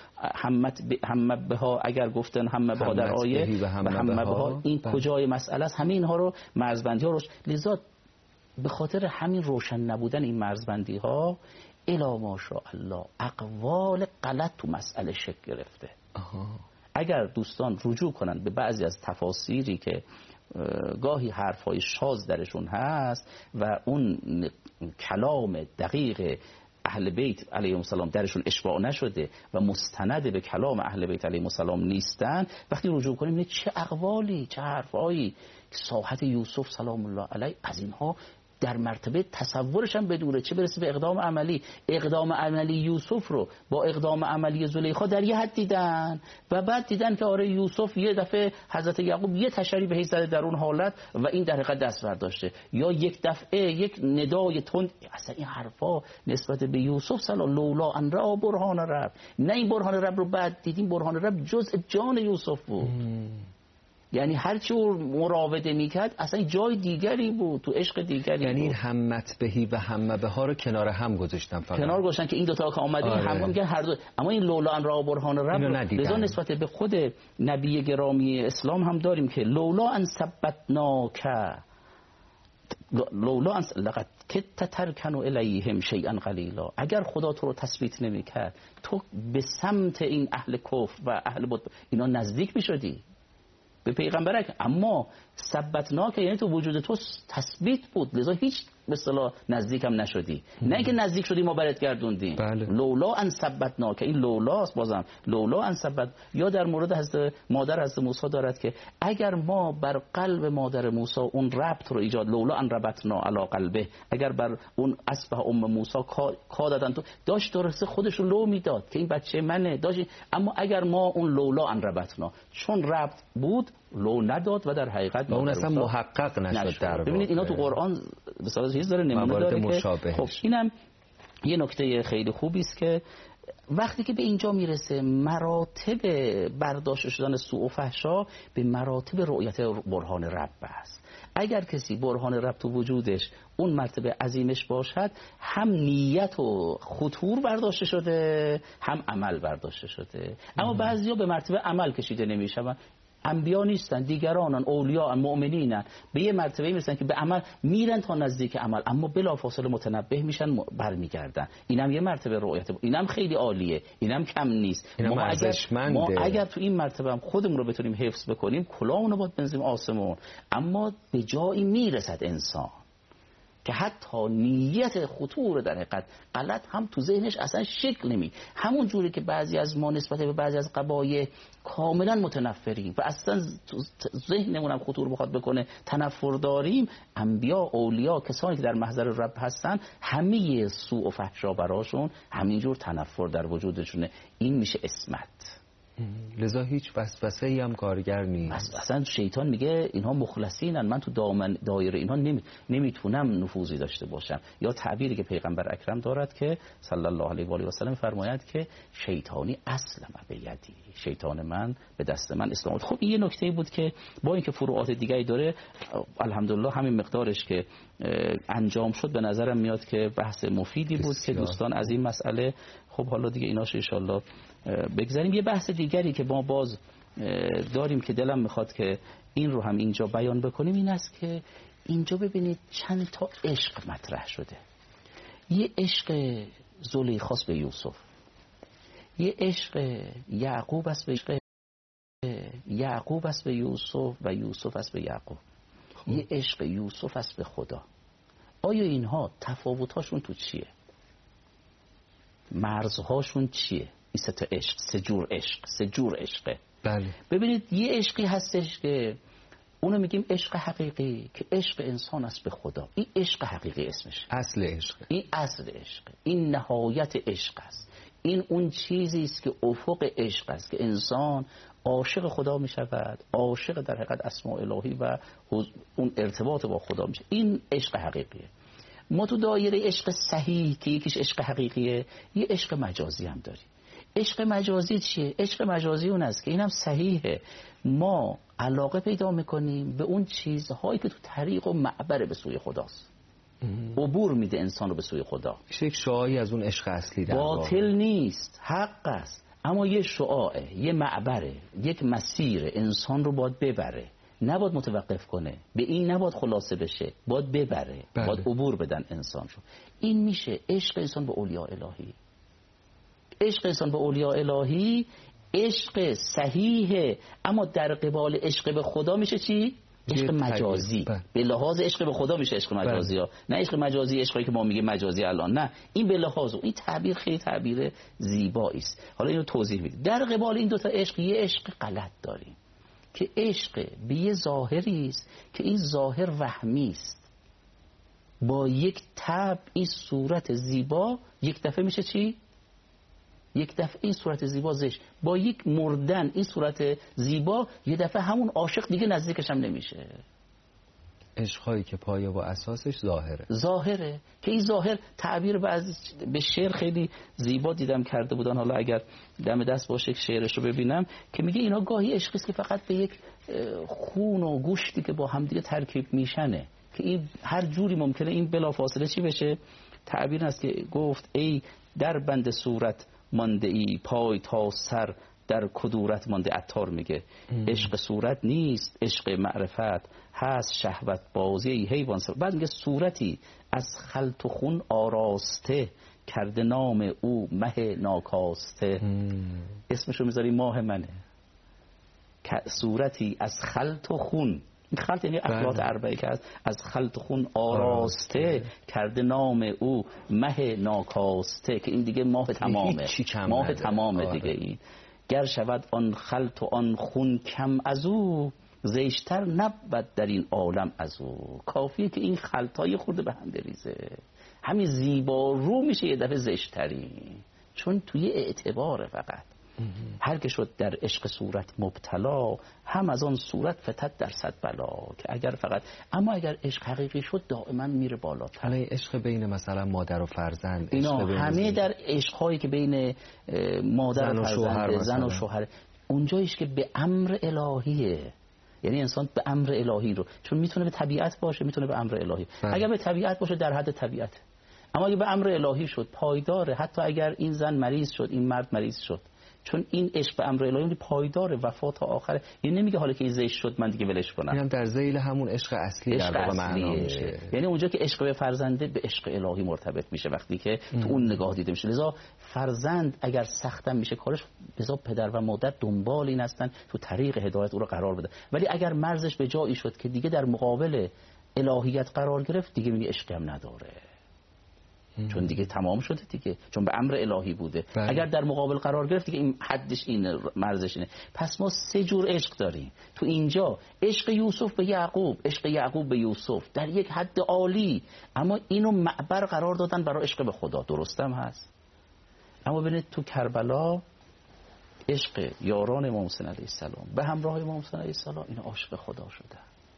بها اگر گفتن همه بها در آیه و همه بها، این کجای مسئله است. همه اینها رو مرزبندی‌ها روش. لذا به خاطر همین روشن نبودن این مرزبندی ها الا ماشاءالله اقوال غلط تو مسئله شکل گرفته. اگر دوستان رجوع کنن به بعضی از تفاسیری که گاهی حرفای شاذ درشون هست و اون کلام دقیق اهل بیت علیهم السلام درشون اشباع نشده و مستند به کلام اهل بیت علیهم السلام نیستن، وقتی رجوع کنیم چه اقوالی، چه حرفایی ساحت یوسف سلام الله علیه از اینها در مرتبه تصورش هم بدوره، چه برسه به اقدام عملی. اقدام عملی یوسف رو با اقدام عملی زلیخا در یه حد دیدن و بعد دیدن که آره یوسف یه دفعه حضرت یعقوب یه تشری بهش زده در اون حالت و این در حقیقت دست برداشته، یا یک دفعه یک ندای تند. اصلا این حرفا نسبت به یوسف سلام لولا ان را برهان رب، نه این برهان رب رو بعد دیدیم برهان رب جزء جان یوسف بود. یعنی هرچی او مراوده میکرد اصلا جای دیگری بود، تو عشق دیگری. یعنی این همت بهی و همه به ها رو کنار هم گذاشتن، فقط کنار گذاشتن که این دوتا که آمدیم هم میگن هر دو. اما این لولا ان را برهان رب لذا نسبت به خود نبی گرامی اسلام هم داریم که لولا ان ثبتناک لولا ان لقد کدت ترکن الیهم شیئا قلیلا، اگر خدا تو رو تثبیت نمیکرد تو به سمت این اهل کفر و اهل بت اینا نزدیک میشدی به پیغمبرک. اما ثبتناک یعنی تو وجود تو تثبیت بود، لذا هیچ به اصطلاح نزدیک هم نشدی. نه اینکه نزدیک شدی ما برات گردوندیم. بله. لولا ان ثبتناک، این لولاست بازم، لولا ان ثبت. یا در مورد حضرت مادر حضرت موسی دارد که اگر ما بر قلب مادر موسی اون ربط رو ایجاد، لولا ان ربطنا علی قلبه، اگر بر اون اصبح موسی کادادن تو داشت درسته خودش رو لو میداد که این بچه منه داشت، اما اگر ما اون لولا ان ربطنا چون ربط بود لو نداد و در حقیقت اون اصلا محقق نشد. در ببینید اینا تو قرآن مثلا چیز داره، نمونه داره که خب اینم یه نکته خیلی خوبی است که وقتی که به اینجا میرسه مراتب برداشت شدن سوء و فحشا به مراتب رؤیت برهان رب است. اگر کسی برهان رب تو وجودش اون مرتبه عظیمش باشد، هم نیت و خطور برداشته شده هم عمل برداشته شده. اما بعضیا به مرتبه عمل کشیده نمیشن، انبیا نیستن، دیگرانن، اولیاء، مؤمنینن، به یه مرتبه میرسن که به عمل میرن تا نزدیک عمل، اما بلافاصله متنبه میشن برمیگردن. اینم یه مرتبه رؤیت، اینم خیلی عالیه، اینم کم نیست. ما اگر تو این مرتبه هم خودمون رو بتونیم حفظ بکنیم کلاهمون رو باید بنزیم آسمون. اما به جایی میرسد انسان که حتی نیت خطور در حقیقت غلط هم تو ذهنش اصلا شکل نمی، همون جوری که بعضی از ما نسبت به بعضی از قبایل کاملا متنفریم و اصلا ذهنمون هم خطور بخواد بکنه تنفر داریم، انبیا، اولیاء، کسانی که در محضر رب هستن همه سوء و فحشا براشون همینجور تنفر در وجودشونه. این میشه عصمت. لذا هیچ وسوسه‌ای هم کارگر نیست. اصلا شیطان میگه اینها مخلصینن، من تو دایره اینها نمیتونم نفوذی داشته باشم. یا تعبیری که پیغمبر اکرم دارد که صلی الله علیه و آله و سلم فرماید که شیطانی اسلم به یدی، شیطان من به دست من اسلام. خب این یه نکته بود که با اینکه فروعات دیگری داره، الحمدلله همین مقدارش که انجام شد به نظرم میاد که بحث مفیدی بود که دوستان از این مسئله خب حالا دیگه ایناش ان شاءالله بگذاریم. یه بحث دیگری که ما باز داریم که دلم میخواد که این رو هم اینجا بیان بکنیم این است که اینجا ببینید چند تا عشق مطرح شده. یه عشق زلیخاست به یوسف، یه عشق یعقوب است به یعقوب است به یوسف و یوسف است به یعقوب، یه عشق یوسف است به خدا. آیا اینها تفاوت‌هاشون تو چیه؟ مرزهاشون چیه؟ این سه تا عشق، سه جور عشقه. بله. ببینید یه عشقی هستش که اونو میگیم عشق حقیقی که عشق انسان است به خدا. این عشق حقیقی اسمش، اصل عشق. این اصل عشق، این نهایت عشق است. این اون چیزی است که افق عشق است که انسان عاشق خدا می شود، عاشق در حقیقت اسماء الهی و اون ارتباط با خدا می شود. این عشق حقیقیه. ما تو دایره عشق صحیح که یکیش عشق حقیقیه، یه عشق مجازی هم داریم. عشق مجازی چیه؟ عشق مجازی اون است که اینم صحیحه، ما علاقه پیدا میکنیم به اون چیزهایی که تو طریق و معبر به سوی خداست، عبور میده انسان رو به سوی خدا. یک شعاعی از اون عشق اصلی در باطل نیست، حق است، اما یه شعاعه، یه معبره، یک مسیر انسان رو باید ببره، نباید متوقف کنه، به این نباید خلاصه بشه، باید ببره. بله. باید عبور بدن انسان رو. این میشه عشق انسان به اولیاء الهی. عشق انسان به اولیاء الهی عشق صحیحه، اما در قبال عشق به خدا میشه چی؟ عشق مجازی به لحاظ عشق به خدا میشه عشق مجازی ها، نه عشق مجازی عشقی که ما میگیم مجازی الان، نه این به لحاظ این تعبیر خیلی تعبیر زیبایی است. حالا اینو توضیح میدیم. در قبال این دو تا عشق یه عشق غلط داریم که عشق به یه ظاهری است که این ظاهر وهمی است، با یک طبع این صورت زیبا یک دفعه میشه چی؟ یک دفعه این صورت زیبا زشت، با یک مردن این صورت زیبا یه دفعه همون عاشق دیگه نزدیکش هم نمیشه. عشقایی که پایه و اساسش ظاهره که این ظاهر تعبیر به شعر خیلی زیبا دیدم کرده بودن، حالا اگر دم دست باشه شعرش رو ببینم، که میگه اینا گاهی عشقی است که فقط به یک خون و گوشتی که با هم دیگه ترکیب میشنه، که این هر جوری ممکنه این بلافاصله چی بشه. تعبیر است که گفت ای در بند صورت مانده ای پای تا سر در کدورت مانده. عطار میگه عشق صورت نیست عشق معرفت، هست شهوت بازی حیوان. بعد میگه صورتی از خلط و خون آراسته، کرده نام او مه ناکاسته. اسمشو میذاری ماه منه. صورتی از خلط و خون، این خلط یعنی افراد اربعه که از خلط و خون آراسته، کرده نام او مه ناکاسته، که این دیگه ماه تمامه، ماه تمامه دیگه. این گر شود آن خلط و آن خون کم از او، زشتر نبود در این عالم از او. کافیه که این خلطای خورده به هم بریزه، همین زیبا رو میشه یه دفعه زشتری، چون توی اعتباره. فقط هر که شد در عشق صورت مبتلا، هم از آن صورت فتد در صد بلا. که اگر فقط، اما اگر عشق حقیقی شد دائما میره بالاتر. حالا عشق بین مثلا مادر و فرزند، اینا همه در عشق‌هایی که بین مادر و فرزند، زن و شوهر، اونجاییش که به امر الهیه. یعنی انسان به امر الهی رو، چون میتونه به طبیعت باشه، میتونه به امر الهی. اگر به طبیعت باشه در حد طبیعت، اما اگه به امر الهی شد پایداره. حتی اگر این زن مریض شد، این مرد مریض شد، چون این عشق به امر الهی پایداره، وفا تا آخره. یعنی نمیگه حالا که این زشت شد من دیگه ولش کنم. اینم در ذیل همون عشق اصلی در واقع معنا میشه. یعنی اونجا که عشق به فرزنده به عشق الهی مرتبط میشه وقتی که تو اون نگاه دیده میشه. لذا فرزند اگر سختم میشه کارش، لذا پدر و مادر دنبال این هستن تو طریق هدایت او رو قرار بده. ولی اگر مرزش به جایی شد که دیگه در مقابل الهیت قرار گرفت، دیگه میگه عشقی هم نداره، چون دیگه تمام شده دیگه، چون به امر الهی بوده. اگر در مقابل قرار گرفت دیگه این حدش اینه، مرزش اینه. پس ما سه جور عشق داریم تو اینجا. عشق یوسف به یعقوب، عشق یعقوب به یوسف در یک حد عالی، اما اینو معبر قرار دادن برای عشق به خدا. درستم هست. اما ببینید تو کربلا عشق یاران امام حسین علیه السلام به همراه امام حسین علیه السلام، اینا عاشق خدا شدن.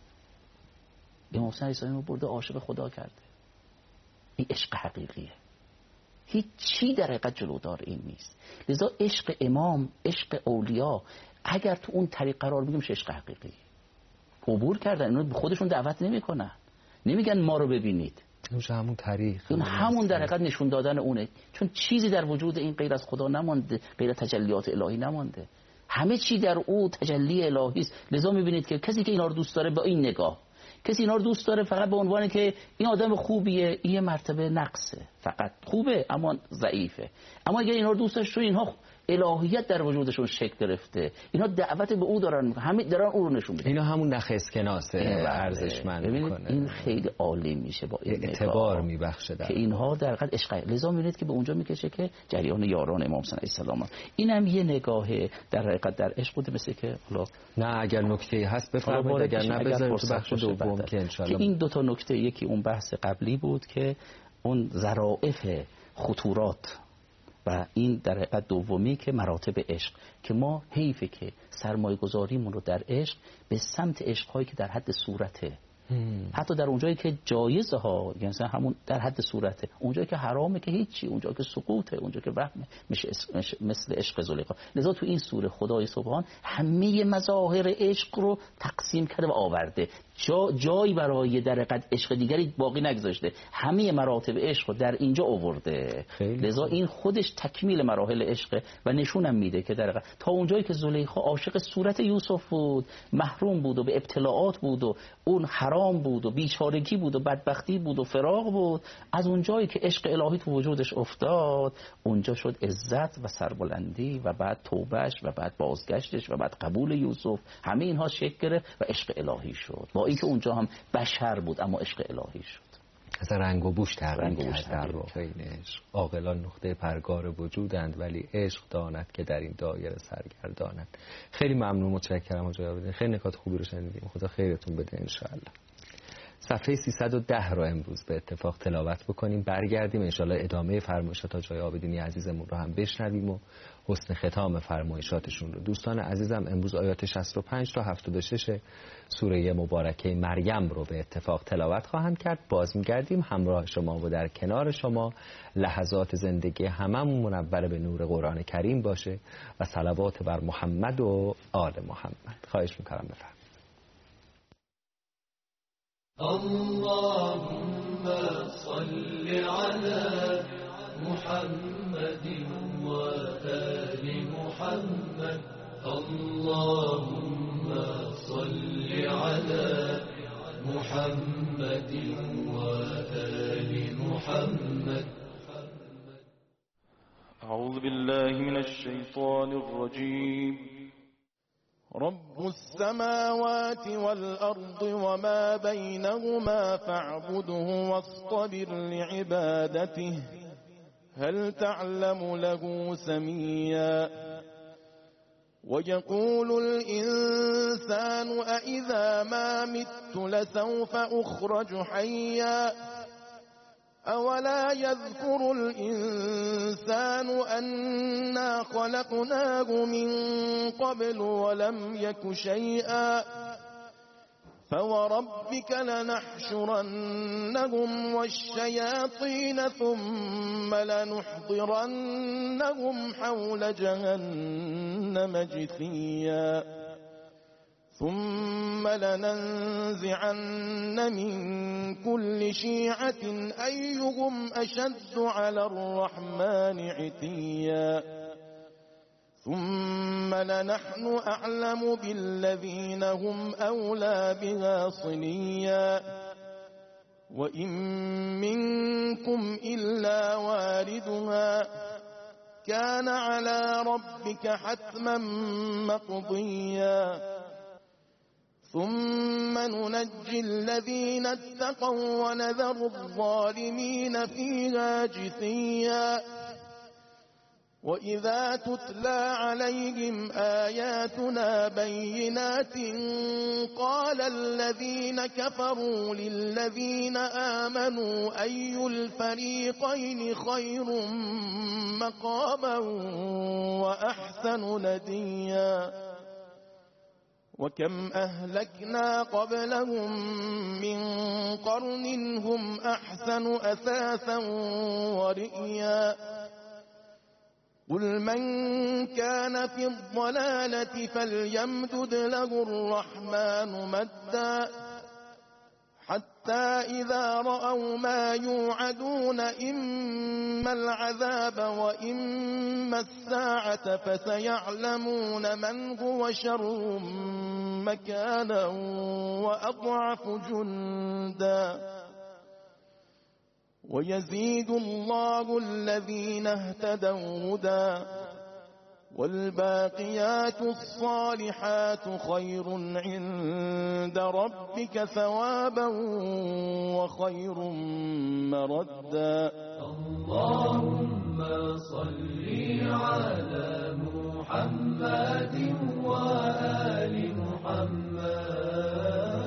امام حسین علیه السلام برده عاشق خدا کرده. این عشق حقیقیه، هیچ چی در حقیقت جلودار این نیست. لذا عشق امام، عشق اولیاء، اگر تو اون طریق قرار بگیم میشه عشق حقیقی. عبور کردن، اینا به خودشون دعوت نمیکنن، نمیگن ما رو ببینید، همون طریق، این همون در حقیقت نشون دادن اونه. چون چیزی در وجود این غیر از خدا نمانده، غیر از تجلیات الهی نمانده، همه چی در او تجلی الهی است. لذا میبینید که کسی که اینا رو دوست داره با این نگاه، کسی اینا رو دوست داره فقط به عنوان که این آدم خوبیه، این مرتبه نقصه، فقط خوبه اما ضعیفه. اما اگر اینا رو دوست داشت، اینها الهیت در وجودشون شکل گرفته، اینا دعوت به او دارن، همه دارن او رو نشون میدن. اینا همون نخ اسکناسه ارزشمند میکنه. این خیلی عالی میشه با این اعتبار میبخشه که اینها در حقیقت عشق. لذا میبینید که به اونجا میکشه که جریان یاران امام حسین علیه السلام. اینم یه نگاهه در حقیقت در عشق بوده. مثل که نه اگر نکته هست بفرمایید، اگر نه بذارید تو بخش دوم که ان شاء الله. این دو تا نکته، یکی اون بحث قبلی بود که اون ظرافت خطورات، و این در حقیقت دومی که مراتب عشق، که ما حیفه که سرمایه گذاریمون رو در عشق به سمت عشق‌هایی که در حد صورته، حتی در اونجایی که جایزه ها، یعنی مثلا همون در حد صورته، اونجایی که حرامه که هیچی، اونجایی که سقوطه، اونجایی که وهمه، مثل عشق زلیخا. لذا تو این سوره خدای سبحان همه مظاهر عشق رو تقسیم کرده و آورده. جایی برای در حقیقت عشق دیگری باقی نگذاشته، همه مراتب عشق در اینجا آورده. لذا این خودش تکمیل مراحل عشق و نشونم میده که در حقیقت تا اونجایی که زلیخا عاشق صورت یوسف بود، محروم بود و به ابتلاعات بود و اون حرام بود و بیچارگی بود و بدبختی بود و فراق بود، از اونجایی که عشق الهی تو وجودش افتاد، اونجا شد عزت و سربلندی و بعد توبهش و بعد بازگشتش و بعد قبول یوسف. همه اینها شکل گرفت و عشق الهی شد، با اینکه اونجا هم بشر بود اما عشق الهی شد. اصلا رنگ و بوش تغییر کرد در واقع این عشق. عاقلان نقطه پرگار وجودند ولی عشق داند که در این دایره سرگرداند. خیلی ممنون، متشکرم حاج آقا. خیلی نکات خوبی رو شنیدیم، خدا خیرتون بده ان شاء الله. صفحه 310 رو امروز به اتفاق تلاوت بکنیم، برگردیم ان شاء الله ادامه فرمایشات حاج عابدینی عزیزمون رو هم بشنویم و حسن ختام فرمایشاتشون رو. دوستان عزیزم، امروز آیات 65 تا 76 سوره مبارکه مریم رو به اتفاق تلاوت خواهم کرد. باز می‌گردیم همراه شما و در کنار شما. لحظات زندگی هممون منور به نور قرآن کریم باشه و صلوات بر محمد و آل محمد. خواهش می‌کنم بفرمایید. اللهم صل على محمد وآل محمد. اللهم صل على محمد وآل محمد. أعوذ بالله من الشيطان الرجيم. رب السماوات والأرض وما بينهما فاعبده واصطبر لعبادته هل تعلم له سميا. ويقول الإنسان أإذا ما مت لسوف أخرج حيا. أولا يذكر الإنسان أنا خلقناه من قبل ولم يك شيئا. فوربك لنحشرنهم والشياطين ثم لنحضرنهم حول جهنم جثيا. ثم لننزعن من كل شيعة أيهم أشد على الرحمن عتيا. ثم لنحن أعلم بالذين هم أولى بها صليا. وإن منكم إلا واردها كان على ربك حتما مقضيا. ثم ننجي الذين اتقوا ونذر الظالمين فيها جثيا. وإذا تتلى عليهم آياتنا بينات قال الذين كفروا للذين آمنوا أي الفريقين خير مقاما وأحسن نديا. وكم أهلكنا قبلهم من قرن هم أحسن أثاثا ورئيا. قل من كان في الضلالة فليمدد له الرحمن مدا حتى إذا رأوا ما يوعدون إما العذاب وإما الساعة فسيعلمون من هو شر مكانا وأضعف جندا. ويزيد الله الذين اهتدوا هدى والباقيات الصالحات خير عند ربك ثوابا وخير مردا. اللهم صل على محمد وآل محمد.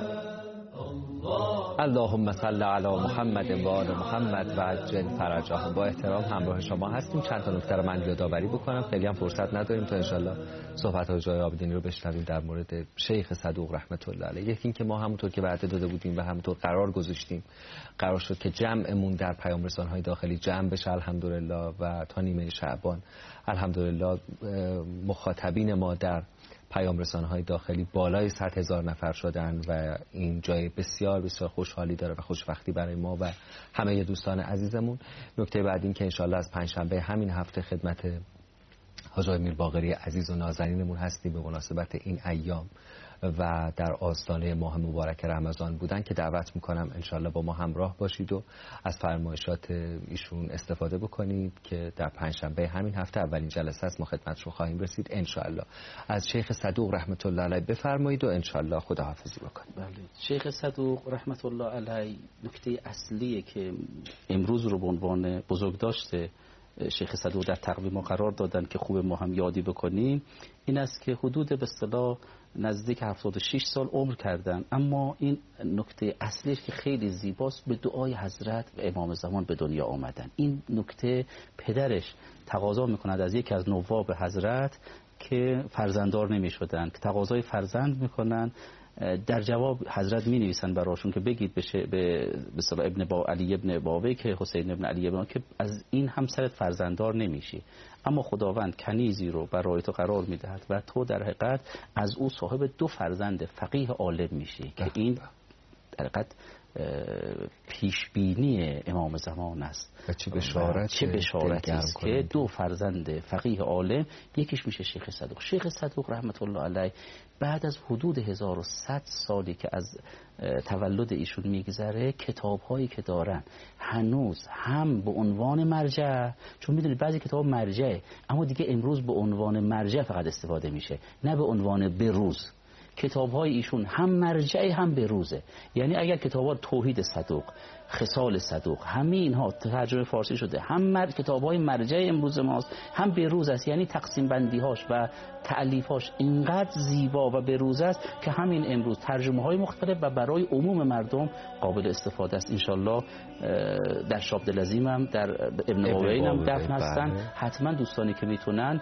اللهم صل علی محمد و آل محمد و عجل فرجهم. با احترام همراه شما هستیم. چند تا نکته رو من یادآوری بکنم، خیلی هم فرصت نداریم تا انشالله صحبت های جای عابدینی رو بشنویم در مورد شیخ صدوق رحمت الله علیه. یکی این که ما همونطور که وعده داده بودیم و همونطور قرار گذاشتیم، قرار شد که جمعمون در پیام رسان‌های داخلی جمع بشه الحمدلله و تا نیمه شعبان الحمدلله مخاطبین ما در پیام رسانه‌های داخلی بالای 100,000 نفر شدن و این جای بسیار بسیار خوشحالی داره و خوشبختی برای ما و همه دوستان عزیزمون. نکته بعد این که انشالله از پنجشنبه همین هفته خدمت حاج آقای میرباقری عزیز و نازنینمون هستیم به مناسبت این ایام و در آستانه ماه مبارک رمضان بودن که دعوت میکنم انشالله با ما همراه باشید و از فرمایشات ایشون استفاده بکنید که در پنجشنبه همین هفته اولین جلسه است ما خدمتشون خواهیم رسید انشالله. از شیخ صدوق رحمت الله علیه بفرمایید و انشالله خداحافظی بکنید. بله. شیخ صدوق رحمت الله علیه نکته اصلیه که امروز رو به عنوان بزرگ داشته شیخ صدوق در تقویم ما قرار دادن که خوب ما هم یادی بکنیم این است که حدود به اصطلاح نزدیک 76 سال عمر کردن، اما این نکته اصلیش که خیلی زیباست به دعای حضرت و امام زمان به دنیا آمدن. این نکته پدرش تقاضا میکند از یکی از نواب حضرت که فرزنددار نمیشدن که تقاضای فرزند میکنن، در جواب حضرت می نویسن براشون که بگید بشه به اصطلاح علی ابن باوی که حسین ابن علی ابن که از این همسرت فرزنددار نمیشی، اما خداوند کنیزی رو برای تو قرار میدهد و تو در حقیقت از او صاحب 2 فرزند فقیه عالم میشی که این در حقیقت پیشبینی امام زمان است و چه بشارتی است که 2 فرزند فقیه عالم یکیش میشه شیخ صدوق. شیخ صدوق رحمت الله علیه بعد از حدود 1100 سالی که از تولد ایشون میگذره کتاب‌هایی که دارن هنوز هم به عنوان مرجع، چون میدونید بعضی کتاب مرجعه اما دیگه امروز به عنوان مرجع فقط استفاده میشه نه به عنوان بروز. کتاب‌های ایشون هم مرجع هم بروزه، یعنی اگر کتاب‌ها توحید صدوق، خصال صدوق همه اینها ترجمه فارسی شده هم کتاب‌های مرجع امروز ماست هم بروز است، یعنی تقسیم بندی‌هاش و تألیف‌هاش اینقدر زیبا و بروز است که همین امروز ترجمه‌های مختلف و برای عموم مردم قابل استفاده است. انشالله در شاب دلعظیم هم در ابن قوین هم دفن هستن، حتما دوستانی که میتونن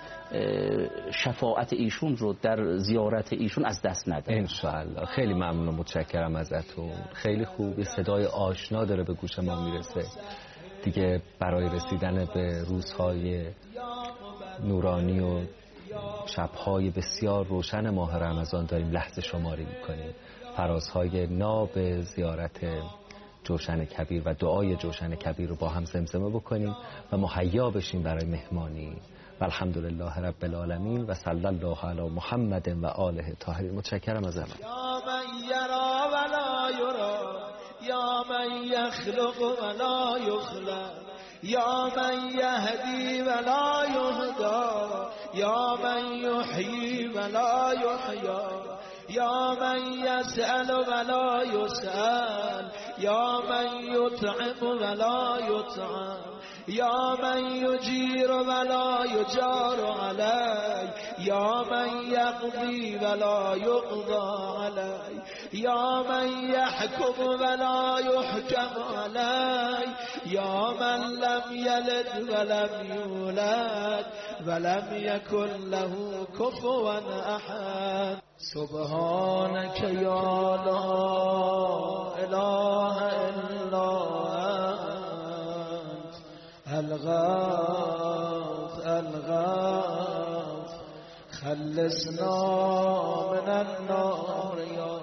شفاعت ایشون رو در زیارت ایشون از دست ندن انشالله. خیلی ممنون و متشکرم ازتون، خیلی خوب، صدای آشنا داره به گوش ما میرسه دیگه. برای رسیدن به روزهای نورانی و شبهای بسیار روشن ماه رمضان داریم لحظه شماری میکنیم، فرازهای ناب زیارت جوشن کبیر و دعای جوشن کبیر رو با هم زمزمه بکنیم و مهیا بشیم برای مهمانی. و الحمدلله رب العالمین و صلی الله علی محمد و آله طاهرین. متشکرم از همه. یا من یرا و لا یرا، یا من یخلق و لا یخلق، یا من یهدی و لا یهدا، یا من یحیی و لا یحیا، یا من یسأل و لا یسأل، یا من یطعم و لا یطعم، یا من یجیر و لا یجار علی، یا من یقضی و لا یقضى علی، یا من یحکم و لا یحکم علی، یا من لم یلد و لم یولد و لم یکن له کفوا احد. سبحانك یا لا اله الا انت الغوث الغوث خلصنا من النار یا